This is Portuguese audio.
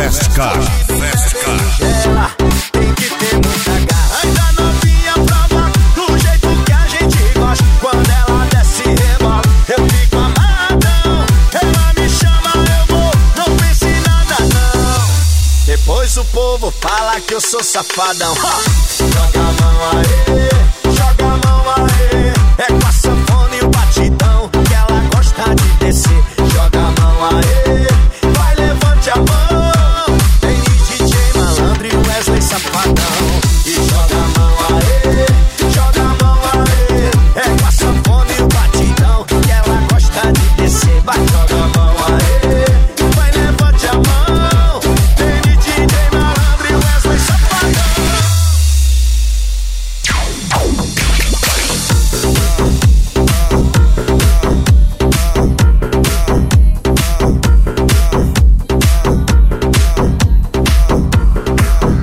Fast Car. Fast Car. Tem que ter muita garra. Ainda novinha prova do jeito que a gente gosta. Quando ela desce e rebola, eu fico amarradão. Ela me chama, eu vou, não pense em nada não. Depois o povo fala que eu sou safadão. Joga a mão aí, joga a mão aí. É com a sanfona